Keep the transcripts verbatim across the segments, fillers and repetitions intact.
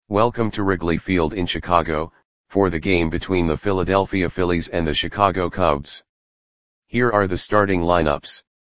Welcome to Wrigley Field in Chicago, for the game between the Philadelphia Phillies and the Chicago Cubs. Here are the starting lineups.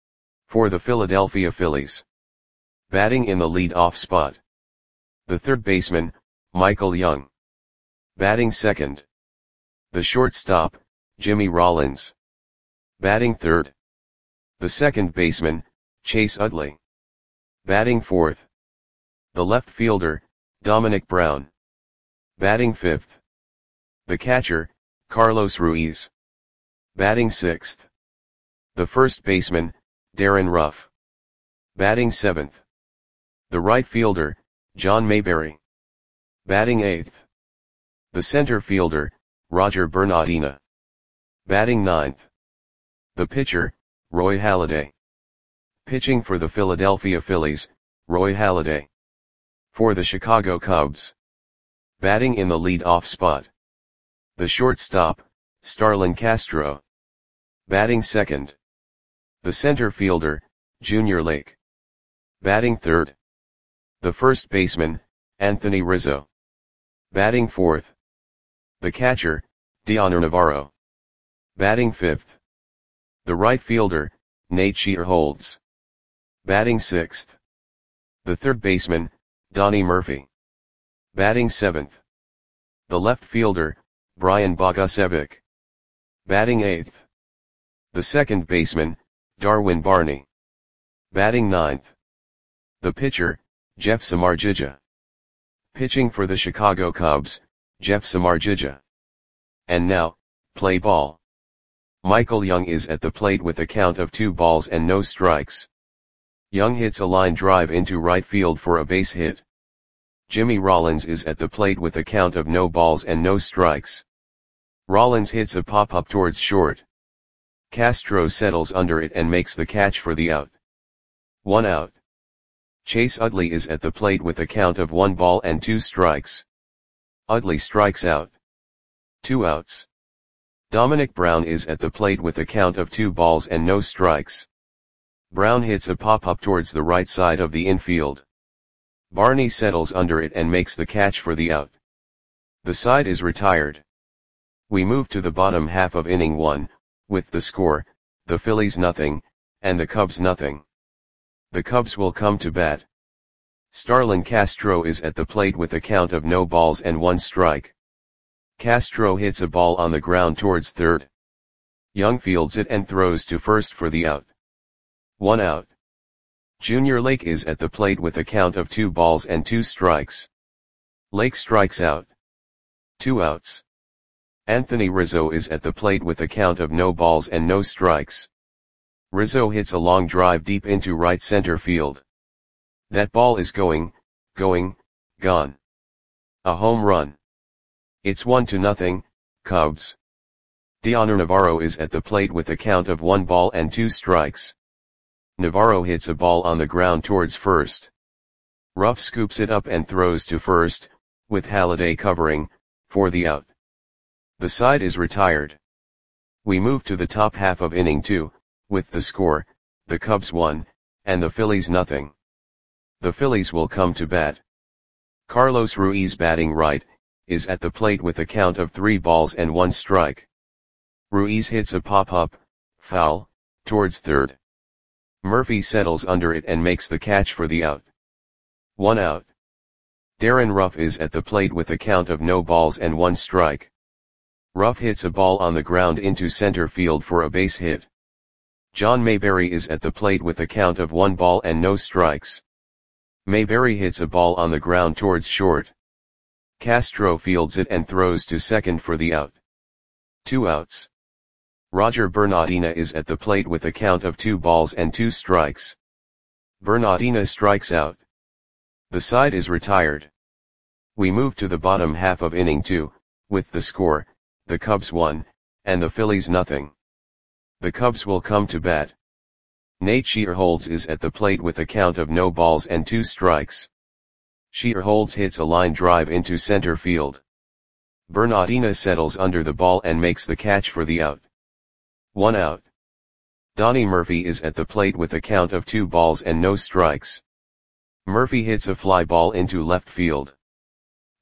For the Philadelphia Phillies. Batting in the lead-off spot. The third baseman, Michael Young. Batting second. The shortstop, Jimmy Rollins. Batting third. The second baseman, Chase Utley. Batting fourth. The left fielder, Dominic Brown. Batting fifth. The catcher, Carlos Ruiz. Batting sixth. The first baseman, Darren Ruff. Batting seventh. The right fielder, John Mayberry. Batting eighth. The center fielder, Roger Bernardina. Batting ninth. The pitcher, Roy Halladay. Pitching for the Philadelphia Phillies, Roy Halladay. For the Chicago Cubs. Batting in the lead-off spot. The shortstop, Starlin Castro. Batting second. The center fielder, Junior Lake. Batting third. The first baseman, Anthony Rizzo. Batting fourth. The catcher, Dioner Navarro. Batting fifth. The right fielder, Nate Shearholtz. Batting sixth. The third baseman, Donnie Murphy. Batting seventh. The left fielder, Brian Bogusevic. Batting eighth. The second baseman, Darwin Barney. Batting ninth. The pitcher, Jeff Samardzija. Pitching for the Chicago Cubs, Jeff Samardzija. And now, play ball. Michael Young is at the plate with a count of two balls and no strikes. Young hits a line drive into right field for a base hit. Jimmy Rollins is at the plate with a count of no balls and no strikes. Rollins hits a pop-up towards short. Castro settles under it and makes the catch for the out. One out. Chase Utley is at the plate with a count of one ball and two strikes. Utley strikes out. Two outs. Dominic Brown is at the plate with a count of two balls and no strikes. Brown hits a pop-up towards the right side of the infield. Barney settles under it and makes the catch for the out. The side is retired. We move to the bottom half of inning one, with the score, the Phillies nothing, and the Cubs nothing. The Cubs will come to bat. Starlin Castro is at the plate with a count of no balls and one strike. Castro hits a ball on the ground towards third. Young fields it and throws to first for the out. One out. Junior Lake is at the plate with a count of two balls and two strikes. Lake strikes out. Two outs. Anthony Rizzo is at the plate with a count of no balls and no strikes. Rizzo hits a long drive deep into right center field. That ball is going, going, gone. A home run. It's one to nothing, Cubs. Dioner Navarro is at the plate with a count of one ball and two strikes. Navarro hits a ball on the ground towards first. Ruff scoops it up and throws to first, with Halladay covering, for the out. The side is retired. We move to the top half of inning two, with the score, the Cubs one, and the Phillies nothing. The Phillies will come to bat. Carlos Ruiz batting right, is at the plate with a count of three balls and one strike. Ruiz hits a pop-up, foul, towards third. Murphy settles under it and makes the catch for the out. One out. Darren Ruff is at the plate with a count of no balls and one strike. Ruff hits a ball on the ground into center field for a base hit. John Mayberry is at the plate with a count of one ball and no strikes. Mayberry hits a ball on the ground towards short. Castro fields it and throws to second for the out. Two outs. Roger Bernardina is at the plate with a count of two balls and two strikes. Bernardina strikes out. The side is retired. We move to the bottom half of inning two, with the score, the Cubs one, and the Phillies nothing. The Cubs will come to bat. Nate Shearholtz is at the plate with a count of no balls and two strikes. Shearholtz hits a line drive into center field. Bernardina settles under the ball and makes the catch for the out. One out. Donnie Murphy is at the plate with a count of two balls and no strikes. Murphy hits a fly ball into left field.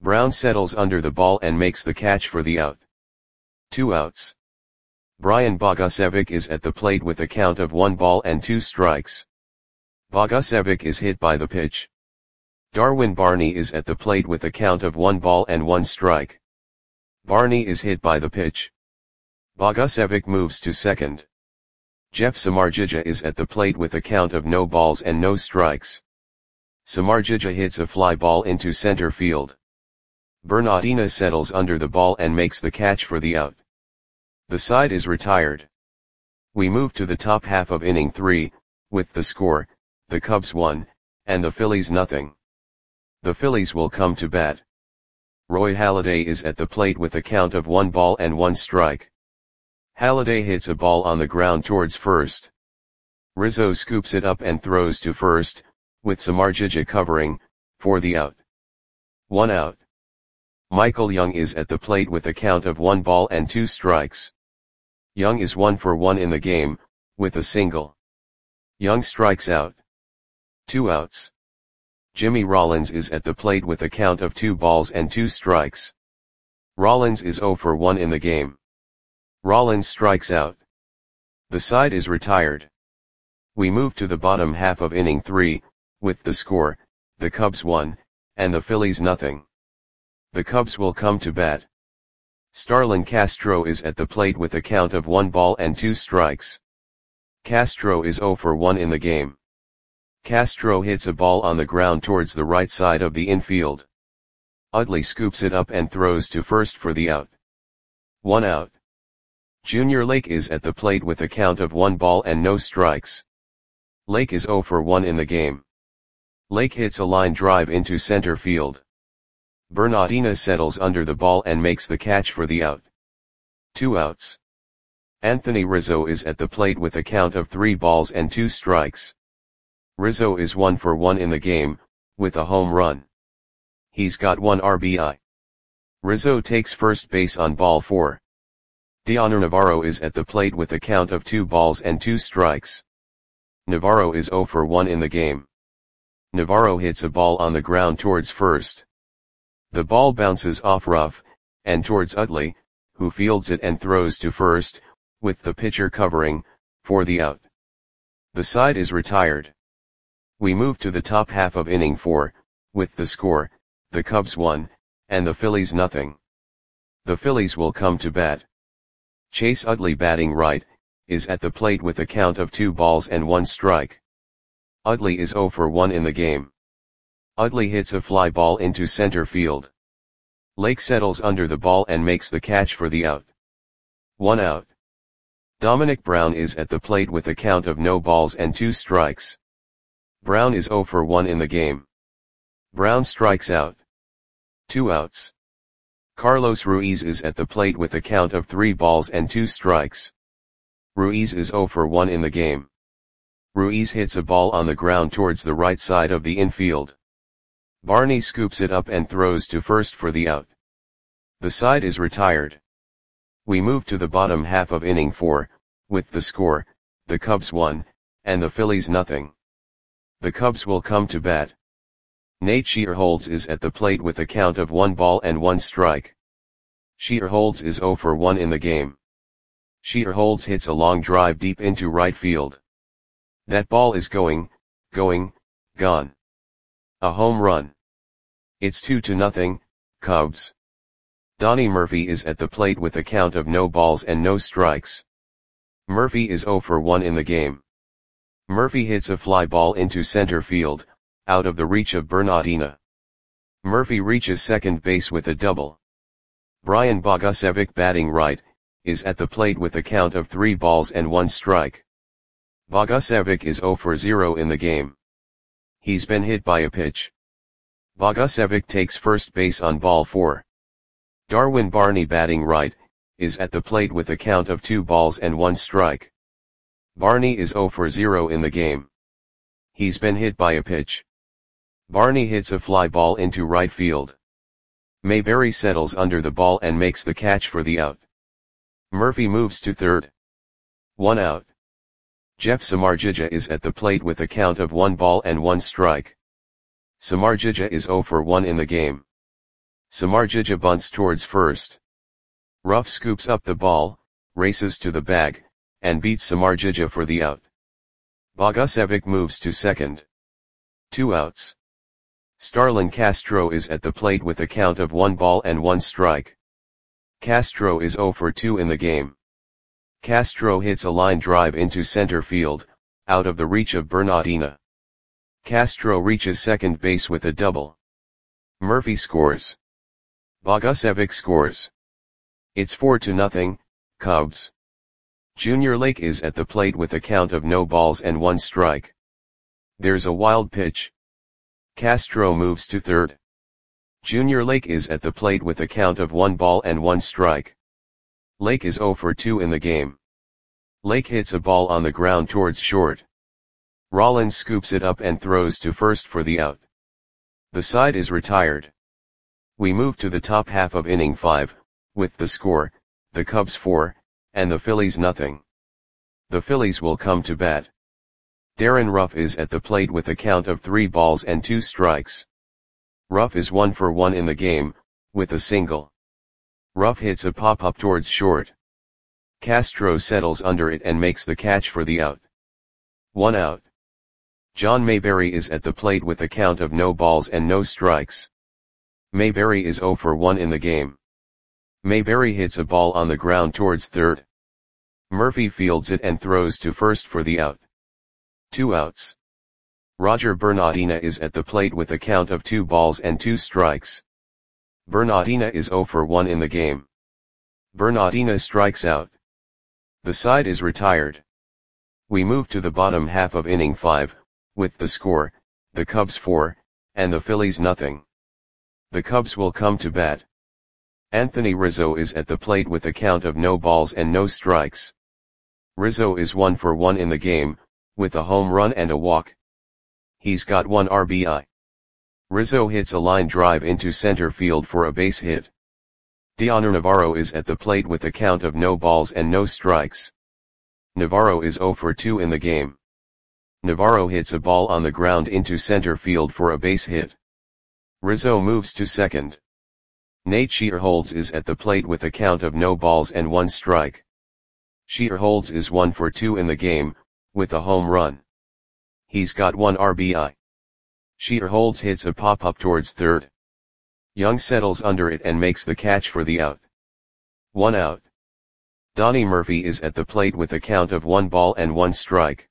Brown settles under the ball and makes the catch for the out. Two outs. Brian Bogusevic is at the plate with a count of one ball and two strikes. Bogusevic is hit by the pitch. Darwin Barney is at the plate with a count of one ball and one strike. Barney is hit by the pitch. Bogusevic moves to second. Jeff Samardzija is at the plate with a count of no balls and no strikes. Samardzija hits a fly ball into center field. Bernardina settles under the ball and makes the catch for the out. The side is retired. We move to the top half of inning three, with the score, the Cubs one, and the Phillies nothing. The Phillies will come to bat. Roy Halladay is at the plate with a count of one ball and one strike. Halladay hits a ball on the ground towards first. Rizzo scoops it up and throws to first, with Samardzija covering, for the out. One out. Michael Young is at the plate with a count of one ball and two strikes. Young is one for one in the game, with a single. Young strikes out. Two outs. Jimmy Rollins is at the plate with a count of two balls and two strikes. Rollins is zero for one in the game. Rollins strikes out. The side is retired. We move to the bottom half of inning three, with the score, the Cubs one, and the Phillies nothing. The Cubs will come to bat. Starlin Castro is at the plate with a count of one ball and two strikes. Castro is zero for one in the game. Castro hits a ball on the ground towards the right side of the infield. Utley scoops it up and throws to first for the out. One out. Junior Lake is at the plate with a count of one ball and no strikes. Lake is zero for one in the game. Lake hits a line drive into center field. Bernardina settles under the ball and makes the catch for the out. Two outs. Anthony Rizzo is at the plate with a count of three balls and two strikes. Rizzo is one for one in the game, with a home run. He's got one R B I. Rizzo takes first base on ball four. Dioner Navarro is at the plate with a count of two balls and two strikes. Navarro is zero for one in the game. Navarro hits a ball on the ground towards first. The ball bounces off rough, and towards Utley, who fields it and throws to first, with the pitcher covering, for the out. The side is retired. We move to the top half of inning four, with the score, the Cubs one, and the Phillies nothing. The Phillies will come to bat. Chase Utley batting right, is at the plate with a count of two balls and one strike. Utley is zero for one in the game. Utley hits a fly ball into center field. Lake settles under the ball and makes the catch for the out. One out. Dominic Brown is at the plate with a count of no balls and two strikes. Brown is zero for one in the game. Brown strikes out. Two outs. Carlos Ruiz is at the plate with a count of three balls and two strikes. Ruiz is zero for one in the game. Ruiz hits a ball on the ground towards the right side of the infield. Barney scoops it up and throws to first for the out. The side is retired. We move to the bottom half of inning four, with the score, the Cubs one, and the Phillies nothing. The Cubs will come to bat. Nate Shearholtz is at the plate with a count of one ball and one strike. Shearholtz is zero for one in the game. Shearholtz hits a long drive deep into right field. That ball is going, going, gone. A home run. It's two to nothing, Cubs. Donnie Murphy is at the plate with a count of no balls and no strikes. Murphy is zero for one in the game. Murphy hits a fly ball into center field, out of the reach of Bernardina. Murphy reaches second base with a double. Brian Bogusevic batting right, is at the plate with a count of three balls and one strike. Bogusevic is zero for zero in the game. He's been hit by a pitch. Bogusevic takes first base on ball four. Darwin Barney batting right, is at the plate with a count of two balls and one strike. Barney is zero for zero in the game. He's been hit by a pitch. Barney hits a fly ball into right field. Mayberry settles under the ball and makes the catch for the out. Murphy moves to third. One out. Jeff Samardzija is at the plate with a count of one ball and one strike. Samardzija is zero for one in the game. Samardzija bunts towards first. Ruff scoops up the ball, races to the bag, and beats Samardzija for the out. Bogusevic moves to second. Two outs. Starlin Castro is at the plate with a count of one ball and one strike. Castro is zero for two in the game. Castro hits a line drive into center field, out of the reach of Bernardina. Castro reaches second base with a double. Murphy scores. Bogusevic scores. It's four to nothing, Cubs. Junior Lake is at the plate with a count of no balls and one strike. There's a wild pitch. Castro moves to third. Junior Lake is at the plate with a count of one ball and one strike. Lake is zero for two in the game. Lake hits a ball on the ground towards short. Rollins scoops it up and throws to first for the out. The side is retired. We move to the top half of inning five, with the score, the Cubs four, and the Phillies nothing. The Phillies will come to bat. Darren Ruff is at the plate with a count of three balls and two strikes. Ruff is one for one in the game, with a single. Ruff hits a pop-up towards short. Castro settles under it and makes the catch for the out. One out. John Mayberry is at the plate with a count of no balls and no strikes. Mayberry is zero for one in the game. Mayberry hits a ball on the ground towards third. Murphy fields it and throws to first for the out. Two outs. Roger Bernardina is at the plate with a count of two balls and two strikes. Bernardina is zero for one in the game. Bernardina strikes out. The side is retired. We move to the bottom half of inning five, with the score, the Cubs four, and the Phillies nothing. The Cubs will come to bat. Anthony Rizzo is at the plate with a count of no balls and no strikes. Rizzo is one for one in the game, with a home run and a walk. He's got one R B I. Rizzo hits a line drive into center field for a base hit. Dioner Navarro is at the plate with a count of no balls and no strikes. Navarro is zero for two in the game. Navarro hits a ball on the ground into center field for a base hit. Rizzo moves to second. Nate Shearholz is at the plate with a count of no balls and one strike. Shearholz is one for two in the game, with a home run. He's got one R B I. Shearholz hits a pop-up towards third. Young settles under it and makes the catch for the out. One out. Donnie Murphy is at the plate with a count of one ball and one strike.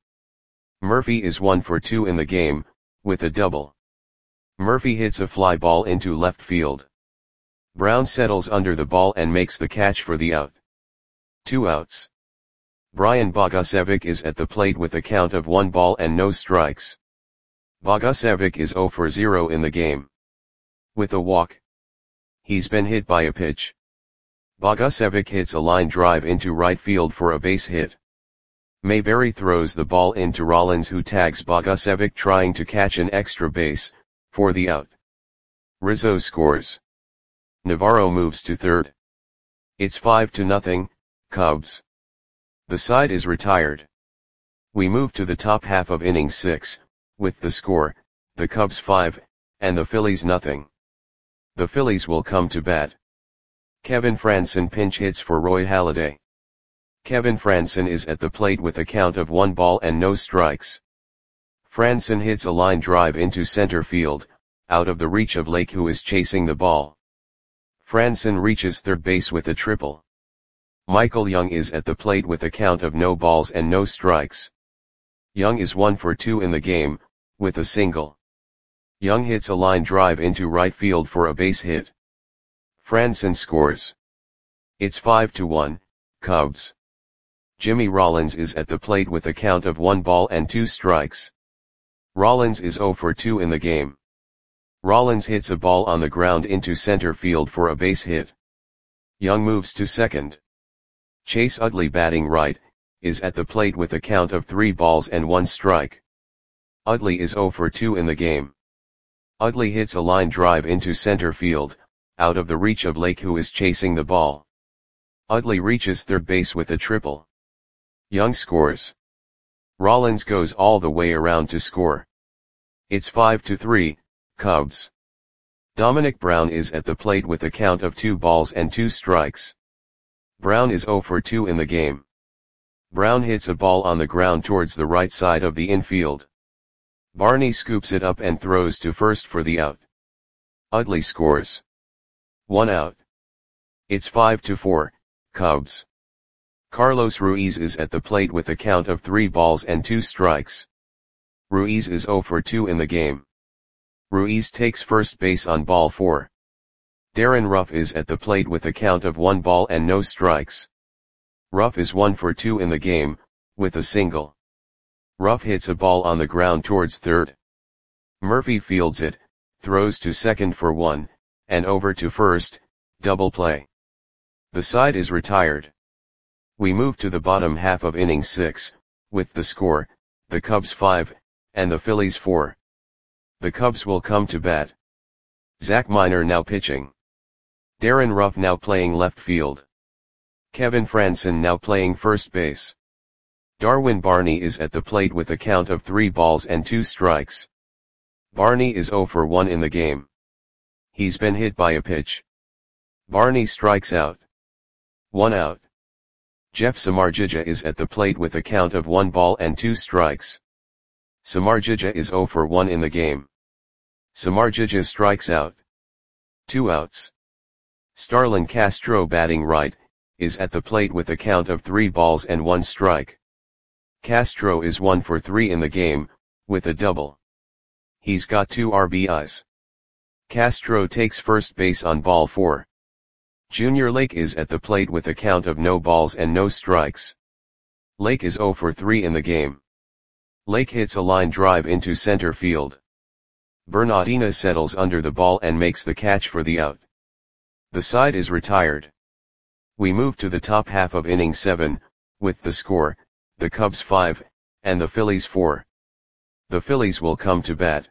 Murphy is one for two in the game, with a double. Murphy hits a fly ball into left field. Brown settles under the ball and makes the catch for the out. Two outs. Brian Bogusevic is at the plate with a count of one ball and no strikes. Bogusevic is zero for zero in the game. With a walk. He's been hit by a pitch. Bogusevic hits a line drive into right field for a base hit. Mayberry throws the ball into Rollins, who tags Bogusevic trying to catch an extra base, for the out. Rizzo scores. Navarro moves to third. It's five to nothing, Cubs. The side is retired. We move to the top half of inning six, with the score, the Cubs five, and the Phillies nothing. The Phillies will come to bat. Kevin Frandsen pinch hits for Roy Halladay. Kevin Frandsen is at the plate with a count of one ball and no strikes. Frandsen hits a line drive into center field, out of the reach of Lake, who is chasing the ball. Frandsen reaches third base with a triple. Michael Young is at the plate with a count of no balls and no strikes. Young is one for two in the game, with a single. Young hits a line drive into right field for a base hit. Frandsen scores. It's five to one, Cubs. Jimmy Rollins is at the plate with a count of one ball and two strikes. Rollins is zero for two in the game. Rollins hits a ball on the ground into center field for a base hit. Young moves to second. Chase Utley, batting right, is at the plate with a count of three balls and one strike. Utley is zero for two in the game. Utley hits a line drive into center field, out of the reach of Lake, who is chasing the ball. Utley reaches third base with a triple. Young scores. Rollins goes all the way around to score. It's five to three, Cubs. Dominic Brown is at the plate with a count of two balls and two strikes. Brown is zero for two in the game. Brown hits a ball on the ground towards the right side of the infield. Barney scoops it up and throws to first for the out. Utley scores. One out. It's five to four, Cubs. Carlos Ruiz is at the plate with a count of three balls and two strikes. Ruiz is zero for two in the game. Ruiz takes first base on ball four. Darren Ruff is at the plate with a count of one ball and no strikes. Ruff is one for two in the game, with a single. Ruff hits a ball on the ground towards third. Murphy fields it, throws to second for one, and over to first, double play. The side is retired. We move to the bottom half of inning six, with the score, the Cubs five, and the Phillies four. The Cubs will come to bat. Zach Miner now pitching. Darren Ruff now playing left field. Kevin Frandsen now playing first base. Darwin Barney is at the plate with a count of three balls and two strikes. Barney is zero for one in the game. He's been hit by a pitch. Barney strikes out. One out. Jeff Samardzija is at the plate with a count of one ball and two strikes. Samardzija is zero for one in the game. Samardzija strikes out. Two outs. Starlin Castro batting right, is at the plate with a count of three balls and one strike. Castro is one for three in the game, with a double. He's got two R B Is. Castro takes first base on ball four. Junior Lake is at the plate with a count of no balls and no strikes. Lake is zero for three in the game. Lake hits a line drive into center field. Bernardina settles under the ball and makes the catch for the out. The side is retired. We move to the top half of inning seven, with the score, the Cubs five, and the Phillies four. The Phillies will come to bat.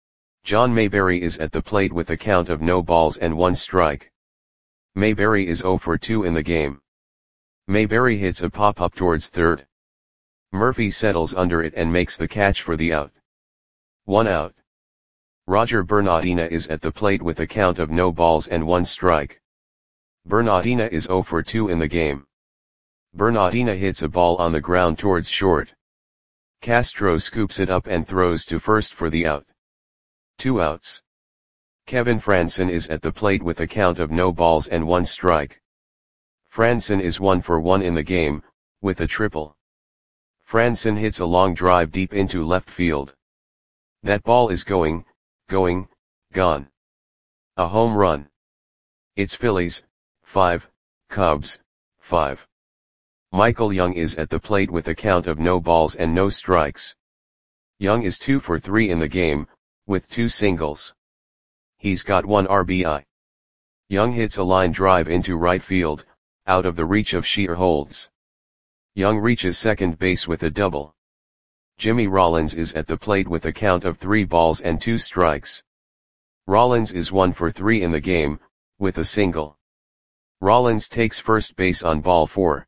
John Mayberry is at the plate with a count of no balls and one strike. Mayberry is zero for two in the game. Mayberry hits a pop-up towards third. Murphy settles under it and makes the catch for the out. One out. Roger Bernardina is at the plate with a count of no balls and one strike. Bernardina is zero for two in the game. Bernardina hits a ball on the ground towards short. Castro scoops it up and throws to first for the out. Two outs. Kevin Frandsen is at the plate with a count of no balls and one strike. Frandsen is one for one in the game, with a triple. Frandsen hits a long drive deep into left field. That ball is going, going, gone. A home run. It's Phillies, five, Cubs, five. Michael Young is at the plate with a count of no balls and no strikes. Young is two for three in the game, with two singles. He's got one R B I. Young hits a line drive into right field, out of the reach of Shearholtz. Young reaches second base with a double. Jimmy Rollins is at the plate with a count of three balls and two strikes. Rollins is one for three in the game, with a single. Rollins takes first base on ball four.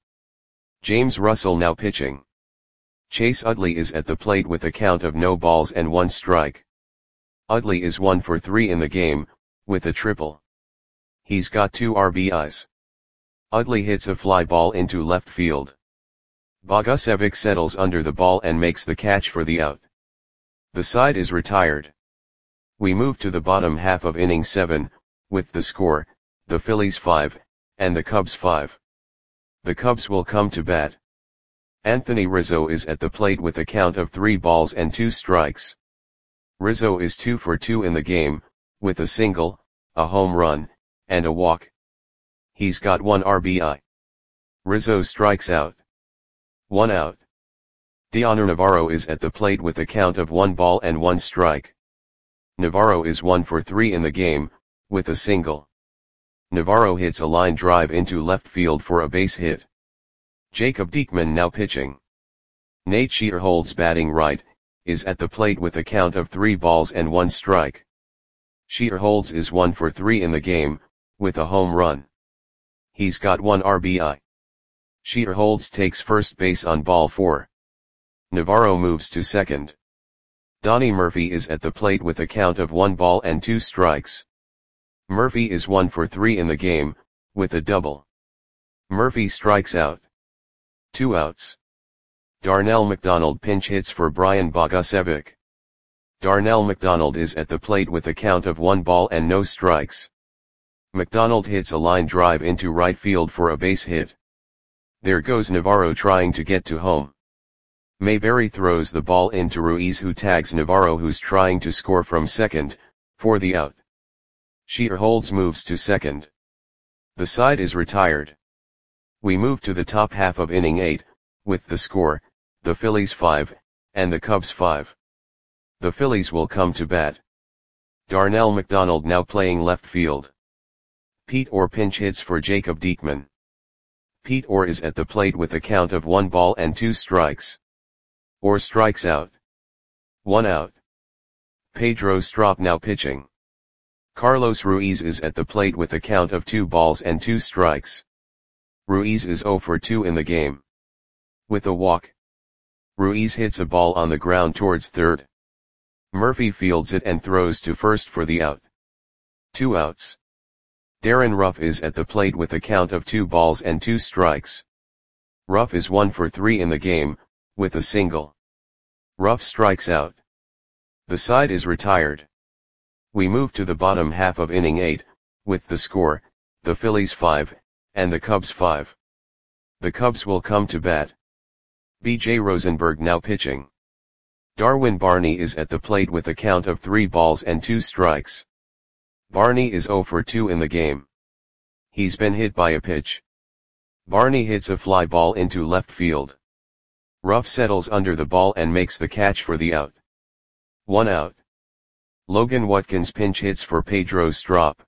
James Russell now pitching. Chase Utley is at the plate with a count of no balls and one strike. Utley is one for three in the game, with a triple. He's got two R B Is. Utley hits a fly ball into left field. Bogusevic settles under the ball and makes the catch for the out. The side is retired. We move to the bottom half of inning seven, with the score, the Phillies five, and the Cubs five. The Cubs will come to bat. Anthony Rizzo is at the plate with a count of three balls and two strikes. Rizzo is two for two in the game, with a single, a home run, and a walk. He's got one R B I. Rizzo strikes out. One out. Dioner Navarro is at the plate with a count of one ball and one strike. Navarro is one for three in the game, with a single. Navarro hits a line drive into left field for a base hit. Jacob Diekman now pitching. Nate Shearholtz batting right, is at the plate with a count of three balls and one strike. Shearholtz is one for three in the game, with a home run. He's got one R B I. Shearholtz takes first base on ball four. Navarro moves to second. Donnie Murphy is at the plate with a count of one ball and two strikes. Murphy is one for three in the game, with a double. Murphy strikes out. Two outs. Darnell McDonald pinch hits for Brian Bogusevic. Darnell McDonald is at the plate with a count of one ball and no strikes. McDonald hits a line drive into right field for a base hit. There goes Navarro trying to get to home. Mayberry throws the ball into Ruiz, who tags Navarro, who's trying to score from second, for the out. Shearholtz moves to second. The side is retired. We move to the top half of inning eight, with the score, the Phillies five, and the Cubs five. The Phillies will come to bat. Darnell McDonald now playing left field. Pete Orr pinch hits for Jacob Diekman. Pete Orr is at the plate with a count of one ball and two strikes. Orr strikes out. One out. Pedro Strop now pitching. Carlos Ruiz is at the plate with a count of two balls and two strikes. Ruiz is zero for two in the game. With a walk. Ruiz hits a ball on the ground towards third. Murphy fields it and throws to first for the out. Two outs. Darren Ruff is at the plate with a count of two balls and two strikes. Ruff is one for three in the game, with a single. Ruff strikes out. The side is retired. We move to the bottom half of inning eight, with the score, the Phillies five, and the Cubs five. The Cubs will come to bat. B J Rosenberg now pitching. Darwin Barney is at the plate with a count of three balls and two strikes. Barney is zero for two in the game. He's been hit by a pitch. Barney hits a fly ball into left field. Ruff settles under the ball and makes the catch for the out. One out. Logan Watkins pinch hits for Pedro Strop.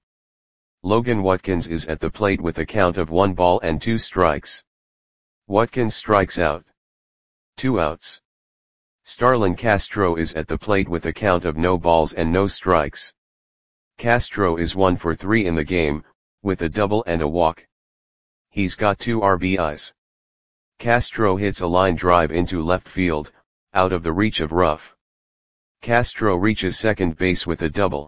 Logan Watkins is at the plate with a count of one ball and two strikes. Watkins strikes out. Two outs. Starlin Castro is at the plate with a count of no balls and no strikes. Castro is one for three in the game, with a double and a walk. He's got two R B Is. Castro hits a line drive into left field, out of the reach of Ruff. Castro reaches second base with a double.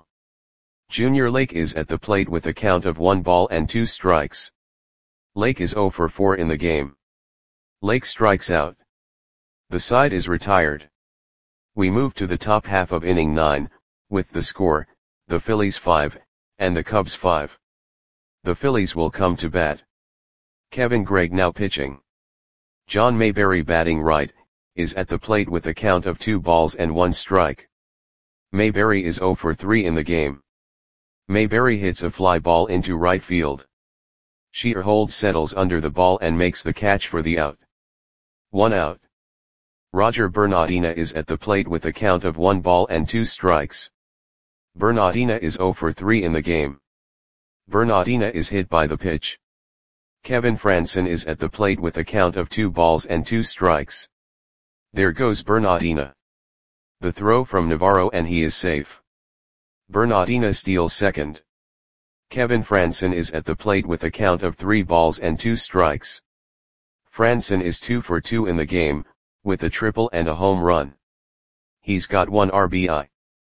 Junior Lake is at the plate with a count of one ball and two strikes. Lake is zero for four in the game. Lake strikes out. The side is retired. We move to the top half of inning nine, with the score, the Phillies five, and the Cubs five. The Phillies will come to bat. Kevin Gregg now pitching. John Mayberry batting right, is at the plate with a count of two balls and one strike. Mayberry is zero for three in the game. Mayberry hits a fly ball into right field. Shearholtz settles under the ball and makes the catch for the out. One out. Roger Bernardina is at the plate with a count of one ball and two strikes. Bernardina is zero for three in the game. Bernardina is hit by the pitch. Kevin Franson is at the plate with a count of two balls and two strikes. There goes Bernardina. The throw from Navarro and he is safe. Bernardina steals second. Kevin Franson is at the plate with a count of three balls and two strikes. Franson is two for two in the game, with a triple and a home run. He's got one R B I.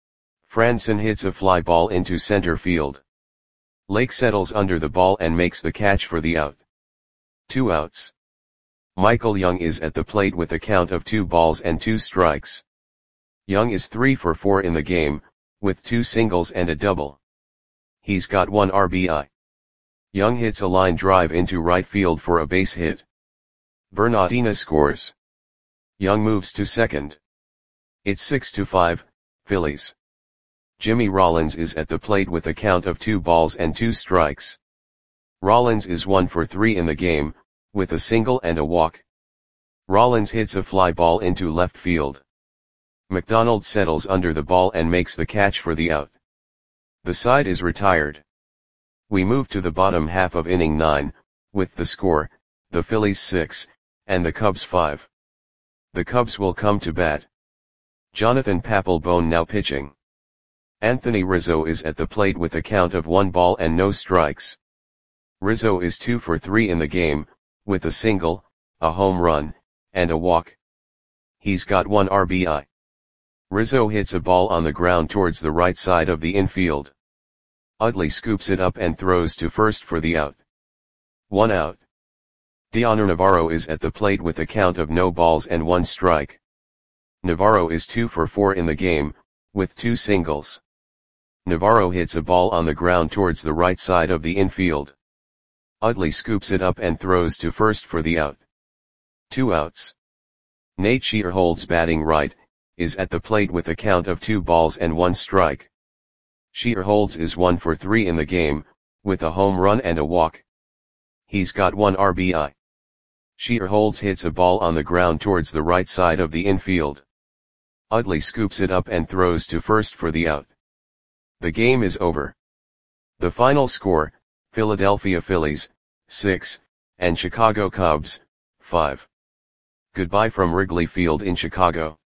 Franson hits a fly ball into center field. Lake settles under the ball and makes the catch for the out. Two outs. Michael Young is at the plate with a count of two balls and two strikes. Young is three for four in the game, with two singles and a double. He's got one R B I. Young hits a line drive into right field for a base hit. Bernardina scores. Young moves to second. It's six to five, Phillies. Jimmy Rollins is at the plate with a count of two balls and two strikes. Rollins is one for three in the game, with a single and a walk. Rollins hits a fly ball into left field. McDonald settles under the ball and makes the catch for the out. The side is retired. We move to the bottom half of inning nine, with the score, the Phillies six, and the Cubs five. The Cubs will come to bat. Jonathan Papelbon now pitching. Anthony Rizzo is at the plate with a count of one ball and no strikes. Rizzo is two for three in the game, with a single, a home run, and a walk. He's got one R B I. Rizzo hits a ball on the ground towards the right side of the infield. Utley scoops it up and throws to first for the out. One out. Dioner Navarro is at the plate with a count of no balls and one strike. Navarro is two for four in the game, with two singles. Navarro hits a ball on the ground towards the right side of the infield. Utley scoops it up and throws to first for the out. Two outs. Nate Shearholds, batting right, is at the plate with a count of two balls and one strike. Shearholds is one for three in the game, with a home run and a walk. He's got one R B I. Shearholds hits a ball on the ground towards the right side of the infield. Utley scoops it up and throws to first for the out. The game is over. The final score, Philadelphia Phillies, six, and Chicago Cubs, five. Goodbye from Wrigley Field in Chicago.